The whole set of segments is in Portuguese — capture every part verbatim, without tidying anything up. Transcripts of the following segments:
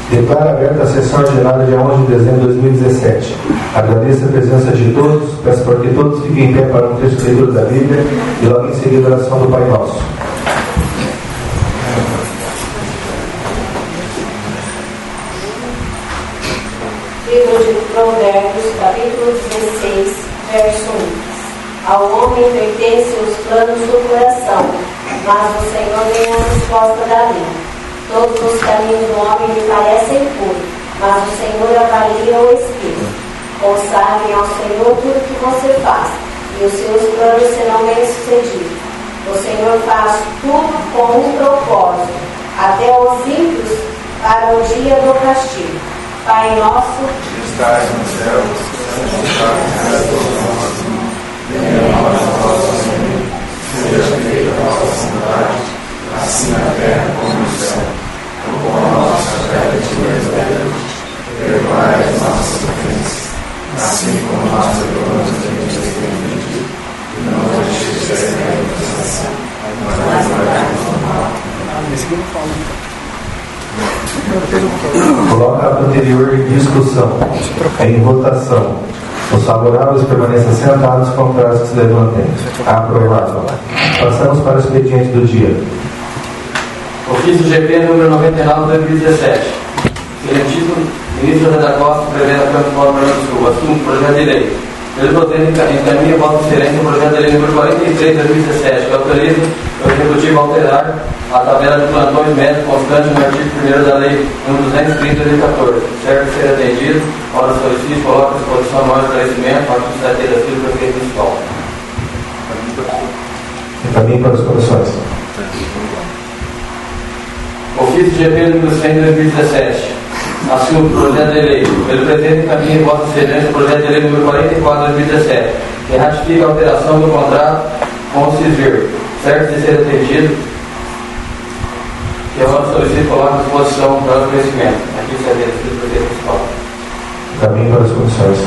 Declaro aberta a sessão ordinária dia onze de dezembro de dois mil e dezessete. Agradeço a presença de todos, peço para que todos fiquem em pé para um texto de leitura da Bíblia e logo em seguida a oração do Pai Nosso. Livro de Provérbios, capítulo dezesseis, verso um. Ao homem pertencem os planos do coração, mas o Senhor vem a resposta da lei. Todos os caminhos do homem lhe parecem puros, mas o Senhor avalia o espírito. Consagrem ao Senhor tudo que você faz, e os seus planos serão bem-sucedidos. O Senhor faz tudo com um propósito, até os ímpios para o dia do castigo. Pai nosso, que estás no céu, santificado seja o teu nome. Venha a nós o vosso reino, seja feita a vossa vontade, assim na terra como no céu. O pão nosso cada dia nos dai hoje. Perdoai as nossas ofensas, assim como nós perdoamos a quem nos tem ofendido. E não nos deixeis cair em tentação, mas livrai-nos do mal. Coloca a anterior em discussão, em votação. Os favoráveis permaneçam sentados, contrários que se levantem. Aprovado. Passamos para o expediente do dia. Ofício G P número noventa e nove de dois mil e dezessete. Excelentíssimo Ministro José da Costa, prevendo a Câmara Municipal do Rio Grande do Sul. Assunto: projeto de lei. Pelo poder encaminha voto de excelência o projeto de lei número quarenta e três de dois mil e dezessete, que autoriza o Executivo a alterar a tabela de plantões médios constante no artigo primeiro da lei número duzentos e trinta de dois mil e quatorze. Serve ser atendido, ora solicite, coloca à disposição maior esclarecimento, para que se da Silva Prefeito Municipal. Encaminhe para as comissões. Ofício G P número cem de dois mil e dezessete. Assunto: projeto de lei. Pelo presente encaminha voto de excelência o projeto de lei número quarenta e quatro de dois mil e dezessete, que ratifica a alteração do contrato com o Cisvir. Certo de ser atendido, que agora solicito colocar à disposição para o crescimento. Aqui se atende o prefeito municipal. Encaminhe para as comissões.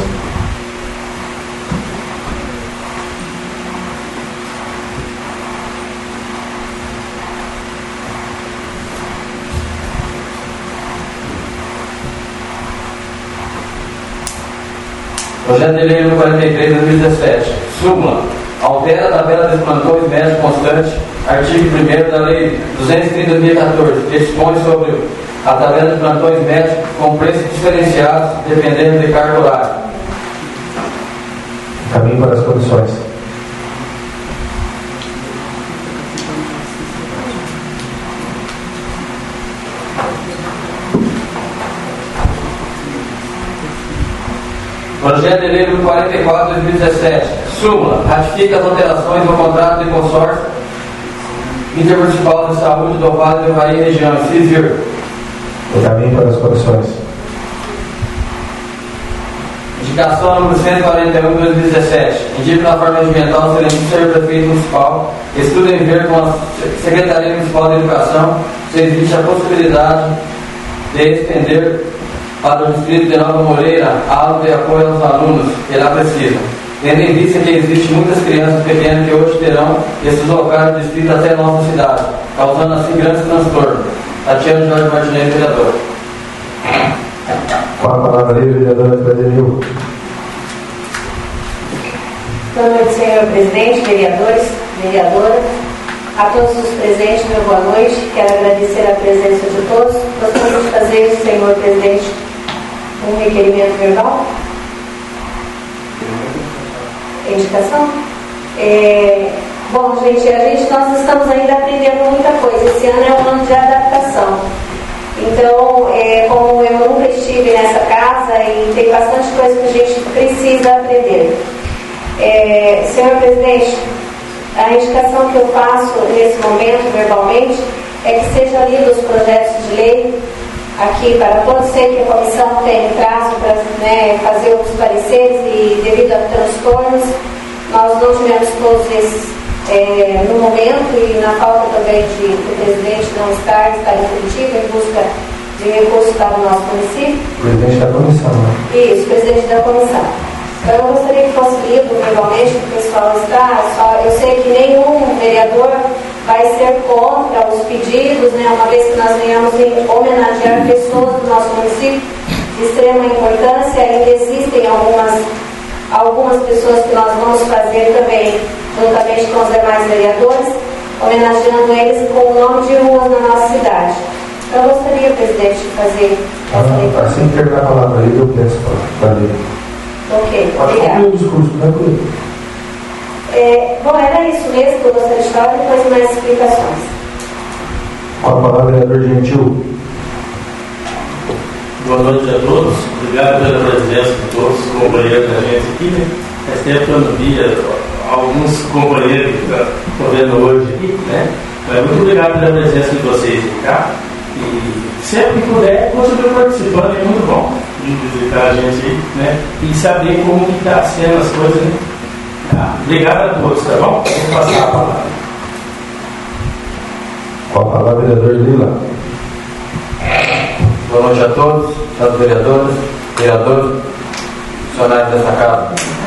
Projeto de lei número quarenta e três de dois mil e dezessete. Súmula: altera a tabela dos plantões médios constantes, artigo primeiro da lei duzentos e trinta de dois mil e quatorze, que dispõe sobre a tabela de plantões médios com preços diferenciados dependendo de carga horária. Encaminhe para as comissões. Projeto de lei número quarenta e quatro de dois mil e dezessete. Súmula: ratifica as alterações no contrato de consórcio intermunicipal de saúde do Vale do Raí Região, Cisvir. Encaminhe para as comissões. Indicação número cento e quarenta e um de dois mil e dezessete. Indica na forma regimental o excelentíssimo senhor prefeito municipal. Estuda em ver com a Secretaria Municipal de Educação se existe a possibilidade de estender para o distrito de Nova Moreira aula de apoio aos alunos que lá precisam, tendo em vista que existem muitas crianças pequenas que hoje terão que se deslocar do distrito até a nossa cidade, causando assim grandes transtornos. Tatiana Jorge Martinez, vereadora. Com a palavra aí, vereadora Frederico. Boa noite, senhor presidente, vereadores, vereadora. A todos os presentes, meu boa noite. Quero agradecer a presença de todos. Gostaria de fazer, senhor presidente, um requerimento verbal. Indicação? É, bom, gente, a gente, nós estamos ainda aprendendo muita coisa. Esse ano é um ano de adaptação. Então, é, como eu nunca estive nessa casa e tem bastante coisa que a gente precisa aprender. É, senhor presidente, a indicação que eu faço nesse momento, verbalmente, é que sejam lidos os projetos de lei aqui para todos. Sei que a comissão tem prazo para, né, fazer os pareceres e, devido a transtornos, nós não tivemos todos esses é, no momento, e na falta também de o presidente não estar, estar em Curitiba em busca de recursos para o nosso município. Presidente da comissão, né? Isso, presidente da comissão. Então, eu gostaria que fosse lido verbalmente, que o pessoal está. Só, eu sei que nenhum vereador vai ser contra os pedidos, né, uma vez que nós venhamos homenagear pessoas do nosso município de extrema importância. Ainda existem algumas, algumas pessoas que nós vamos fazer também, juntamente com os demais vereadores, homenageando eles com o nome de ruas na nossa cidade. Eu gostaria, presidente, de fazer essa leitura. Assim que terminar a palavra aí, eu peço para ler. Ok, Pode obrigada. concluir o discurso, não é por aí. É, bom, era isso mesmo que eu gostaria de falar, depois mais explicações. Com a palavra, vereador Gentil. Boa noite a todos. Obrigado pela presença de todos os companheiros da gente aqui, né? Faz tempo que eu não via alguns companheiros que estão vendo hoje aqui, né? Mas muito obrigado pela presença de vocês aqui, tá? E sempre que puder, continuar participando, é muito bom de visitar a gente aí, né? E saber como que está sendo as coisas, né? Tá? Obrigado a todos, tá bom? Vou passar a palavra. Com a palavra, vereador Lila. Boa noite a todos, aos vereadores, vereadores, funcionários dessa casa.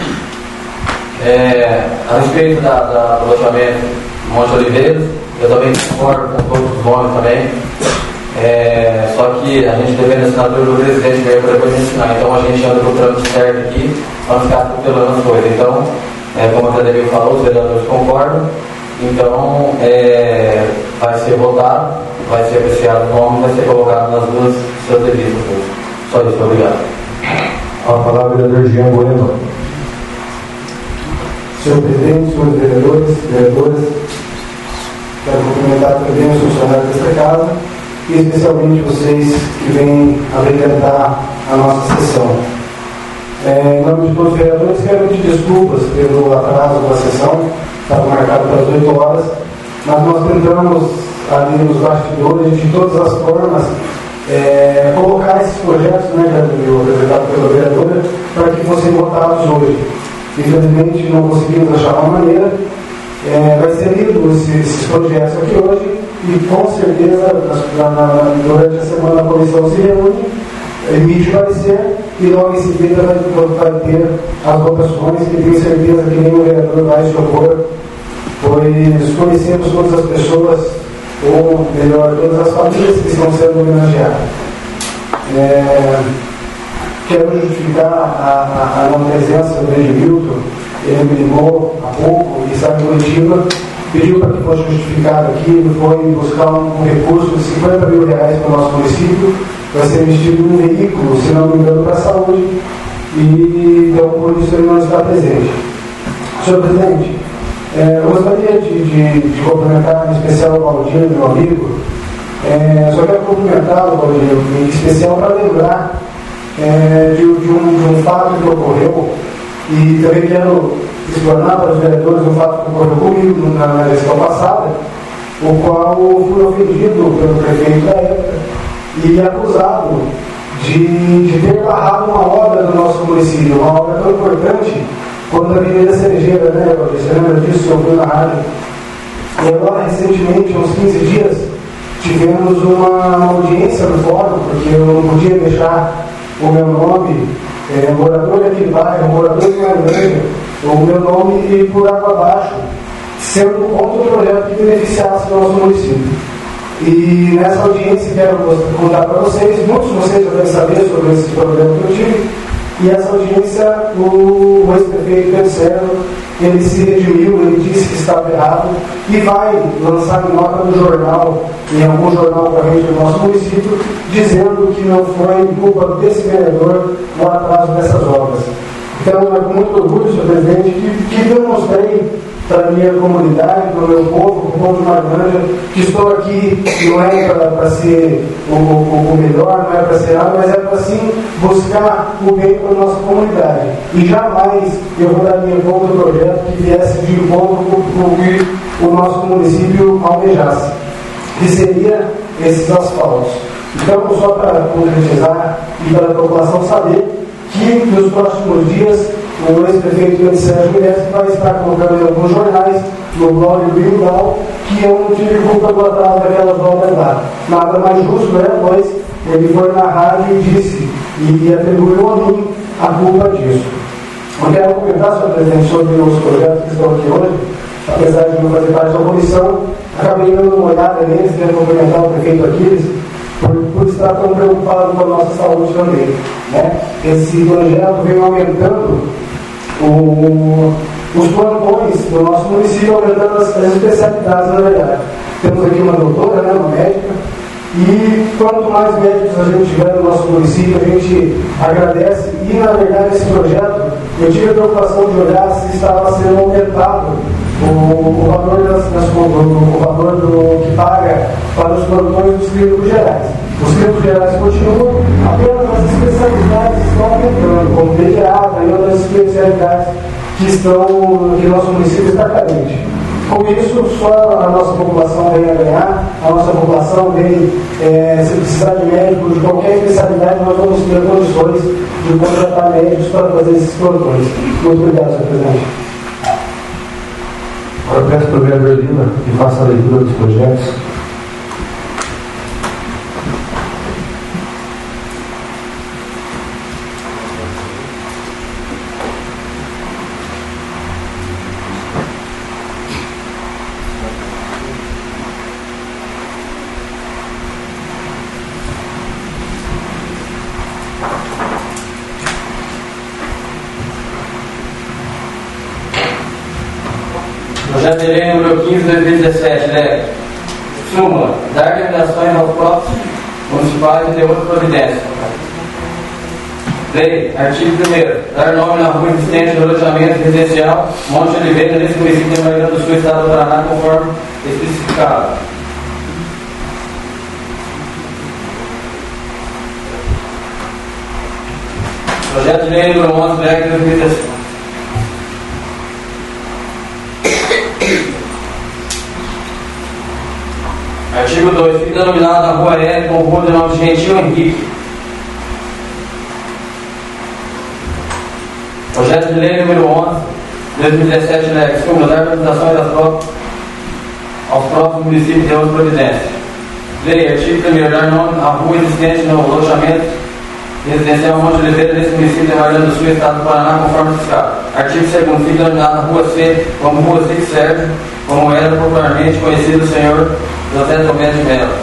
É, a respeito da, da, do loteamento Monte Oliveiras, eu também concordo com todos os nomes também. É, só que a gente depende da assinatura do presidente mesmo para depois assinar. Então a gente anda no trâmite certo aqui para não ficar atropelando as coisas. Então, é, como a Tadeu falou, os vereadores concordam. Então, é, vai ser votado, vai ser apreciado o nome, vai ser colocado nas duas seus devidos. Só isso, obrigado. Com a palavra, vereador Jean Bueno. Senhor presidente, senhores vereadores, vereadoras, quero cumprimentar também os funcionários desta casa e especialmente vocês que vêm abrilhantar a nossa sessão. É, em nome de todos os vereadores, quero pedir desculpas pelo atraso da sessão, estava marcado para as oito horas, mas nós tentamos ali nos bastidores, de todas as formas, é, colocar esses projetos, né, apresentados pela vereadora, para que fossem votados hoje. Infelizmente não conseguimos achar uma maneira. É, vai ser lido esses, esses projetos aqui hoje e com certeza na, na, durante a semana a comissão se reúne, emite o parecer e logo em seguida vai, vai ter as votações, que tenho certeza que nenhum vereador vai se opor, pois conhecemos todas as pessoas, ou melhor, todas as famílias que estão sendo homenageadas. É, Quero justificar a, a, a não presença do Edmilton. Ele me ligou há pouco e está em Curitiba, pediu para que fosse justificado aqui. Ele foi buscar um, um recurso de cinquenta mil reais para o nosso município, vai ser investido num veículo, se não me engano, para a saúde, e então por isso ele não está presente. Senhor presidente, é, eu gostaria de, de, de cumprimentar em especial o Valdir, meu amigo. É, só quero cumprimentá-lo, Valdir, em especial para lembrar É, de, de, um, de um fato que ocorreu, e também quero explanar para os vereadores um fato que ocorreu comigo na, na gestão passada, o qual fui ofendido pelo prefeito da época e acusado de, de ter barrado uma obra do nosso município, uma obra tão importante quanto a Avenida Cerejeira, né? Você lembra disso? Eu fui na rádio. E agora, recentemente, uns quinze dias, tivemos uma audiência no fórum, porque eu não podia deixar o meu nome, é, morador daquele bairro, morador de Marilândia, o meu nome ir por água abaixo, sendo contra o projeto que beneficiasse o nosso município. E nessa audiência quero contar para vocês, muitos de vocês já devem saber sobre esse problema que eu tive, e essa audiência, o, o ex-prefeito Pedro Sérgio, ele se redimiu, ele disse que estava errado e vai lançar em nota no jornal, em algum jornal corrente do nosso município, dizendo que não foi culpa desse vereador o atraso dessas obras. Então, é com muito orgulho, senhor presidente, que, que demonstrei para a minha comunidade, para o meu povo, para o povo de Marilândia, que estou aqui não é para ser o, o, o melhor, não é para ser nada, mas é para sim buscar o bem para a nossa comunidade. E jamais eu vou dar minha conta do projeto que viesse de encontro com o que o nosso município almejasse, que seria esses asfaltos. Então, só para concretizar e para a população saber que nos próximos dias o ex-prefeito Pedro Sérgio Mestre vai estar colocando em alguns jornais, no blog do Ildal, que eu não tive culpa do atraso daquelas obras lá. Nada mais justo, né? Pois ele foi na rádio e disse, e atribuiu a mim a culpa disso. Eu quero comentar, senhor presidente, sobre os projetos que estão aqui hoje, apesar de não fazer parte da comissão, acabei dando uma olhada neles, quero cumprimentar o prefeito Aquiles, por, por estar tão preocupado com a nossa saúde também. Né? Esse projeto vem aumentando o, os plantões do nosso município, aumentando as, as especialidades, na verdade. Temos aqui uma doutora, né, uma médica, e quanto mais médicos a gente tiver no nosso município, a gente agradece. E, na verdade, esse projeto, eu tive a preocupação de olhar se estava sendo aumentado o, o valor, das, das, o, o valor do, que paga para os plantões dos clínicos gerais. Os clínicos gerais continuam, apenas as especialidades estão aumentando, como pediatra e outras especialidades que estão, que o nosso município está carente. Com isso, só a nossa população vem a ganhar, a nossa população vem, é, se precisar de médico de qualquer especialidade, nós vamos ter condições de contratar médicos para fazer esses plantões. Muito obrigado, senhor presidente. Agora peço para o vereador Lima que faça a leitura dos projetos. Projeto de lei número quinze de dois mil e dezessete, né? Súmula, dar limitações aos próprios municipais e de outra providência. Lei, artigo primeiro, dar nome na rua existente do alojamento residencial Monte Oliveira, nesse município de Maria do Sul, estado do Paraná, conforme especificado. Projeto de lei número onze de dois mil e dezessete. Artigo dois. Fica denominado na Rua E com rua de nome Gentil Henrique. Projeto de lei número onze de dois mil e dezessete, né, que súmula dar organizações aos próprios municípios de outra providência. Lei, artigo primeiro, dar nome à rua existente no alojamento residencial Monte Oliveira, nesse município de Maria do Sul, estado do Paraná, conforme fiscal. Artigo segundo. Fica denominado na Rua C como Rua Zique Sérgio, como era popularmente conhecido o senhor José Tomé de Mello.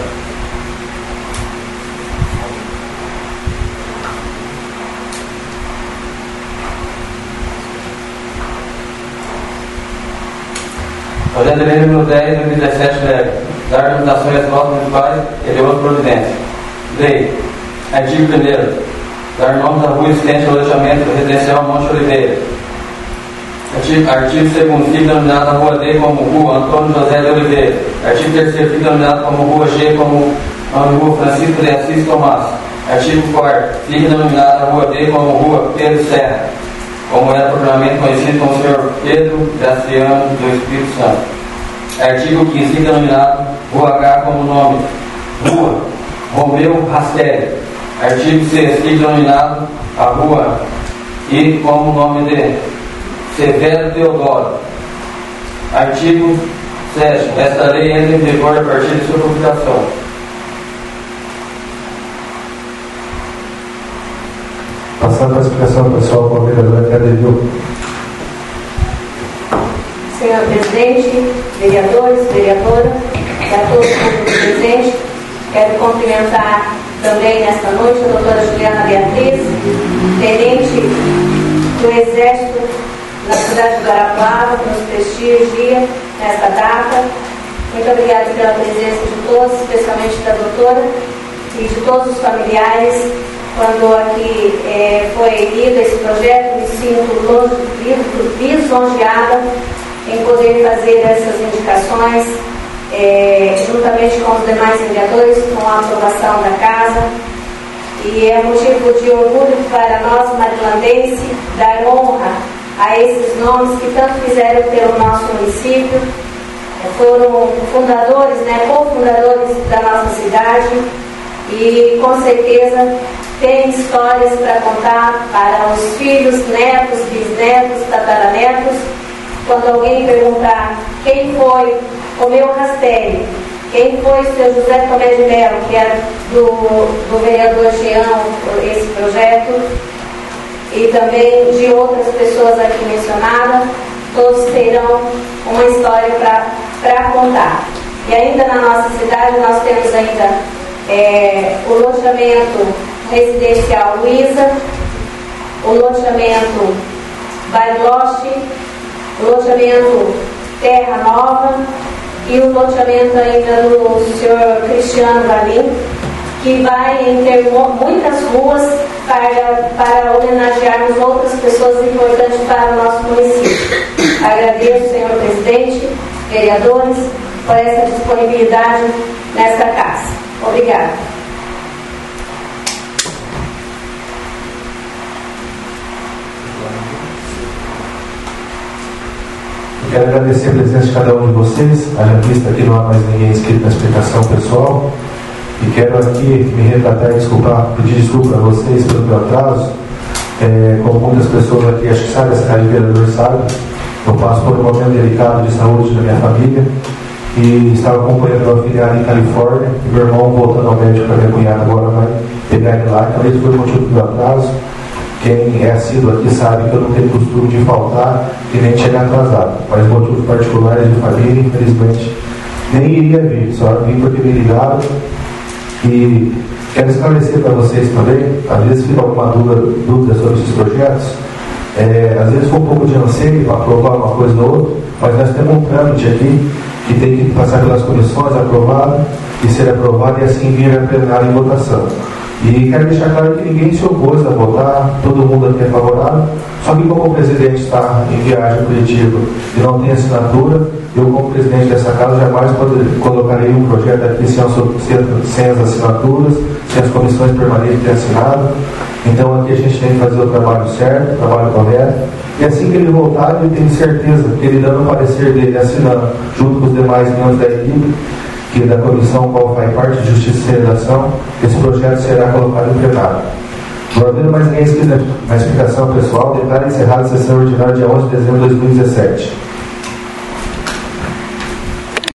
Projeto de lei número dez de dois mil e dezessete, leve. Dar limitações às notas municipais e de outra providência. Lei. Artigo primeiro. Dar nome da rua existente ao alojamento residencial Monte Oliveira. Artigo, artigo segundo. Fica denominada a Rua D como Rua Antônio José de Oliveira. Artigo terceiro. Fica denominada como Rua G como Rua Francisco de Assis Tomás. Artigo quarto. Fica denominada a Rua D como Rua Pedro Serra, como era popularmente conhecido como o senhor Pedro Graciano do Espírito Santo. Artigo quinze. Fica denominado Rua H como nome Rua Romeu Rastelli. Artigo seis. Fica denominado a Rua I como nome de Severo Teodoro. Artigo sétimo. Esta lei entra em vigor a partir de sua publicação. Passando a explicação pessoal com o vereador Cadevil. Senhor presidente, vereadores, vereadora, e a todos os presentes, quero cumprimentar também nesta noite a doutora Juliana Beatriz, tenente do Exército na cidade de Guarapuava, que nos prestigia nesta data. Muito obrigada pela presença de todos, especialmente da doutora e de todos os familiares. Quando aqui é, foi lido esse projeto, me sinto lisonjeada em poder fazer essas indicações, é, juntamente com os demais vereadores, com a aprovação da casa. E é motivo de orgulho para nós, marilandenses, dar honra a esses nomes que tanto fizeram pelo nosso município. Foram fundadores, né, cofundadores da nossa cidade e, com certeza, tem histórias para contar para os filhos, netos, bisnetos, tataranetos. Quando alguém perguntar quem foi Romeu Rastelli, quem foi o seu José Tomé de Mello, que era do, do vereador Jean, esse projeto, e também de outras pessoas aqui mencionadas, todos terão uma história para contar. E ainda na nossa cidade nós temos ainda é, o loteamento residencial Luiza, o loteamento Bariloche, o loteamento Terra Nova e o loteamento ainda do senhor Cristiano Valim, que vai ter muitas ruas para, para homenagearmos outras pessoas importantes para o nosso município. Agradeço, senhor presidente, vereadores, por essa disponibilidade nesta casa. Obrigada. Quero agradecer a presença de cada um de vocês. Haja vista aqui não há mais ninguém inscrito na explicação pessoal. E quero aqui me retratar e desculpar, pedir desculpa a vocês pelo meu atraso. É, como muitas pessoas aqui, acho que sabe, essa casa de vereador sabe, eu passo por um momento delicado de saúde da minha família e estava acompanhando meu afilhado em Califórnia e meu irmão voltando ao médico para minha cunhada agora vai pegar ele lá. Então esse foi o motivo do meu atraso. Quem é assíduo aqui sabe que eu não tenho costume de faltar e nem de chegar atrasado, mas motivos particulares de família, infelizmente, nem iria vir, só vim porque me ligaram. E quero esclarecer para vocês também, às vezes fica alguma dúvida, dúvida sobre esses projetos, é, às vezes foi um pouco de anseio para aprovar uma coisa ou outra, mas nós temos um trâmite aqui que tem que passar pelas comissões, aprovado e ser aprovado e assim vir a plenário em votação. E quero deixar claro que ninguém se opôs a votar, todo mundo aqui é favorável, só que como o presidente está em viagem coletiva e não tem assinatura, eu como presidente dessa casa jamais poder, colocarei um projeto aqui sem, sem as assinaturas, sem as comissões permanentes terem assinado. Então aqui a gente tem que fazer o trabalho certo, o trabalho correto, e assim que ele voltar, eu tenho certeza que ele dando o parecer dele, assinando, junto com os demais membros da equipe, que da comissão qual faz parte de Justiça e Redação, esse projeto será colocado em plenário. Não havendo mais ninguém inscrito na explicação pessoal, declaro encerrada a sessão ordinária dia onze de dezembro de dois mil e dezessete.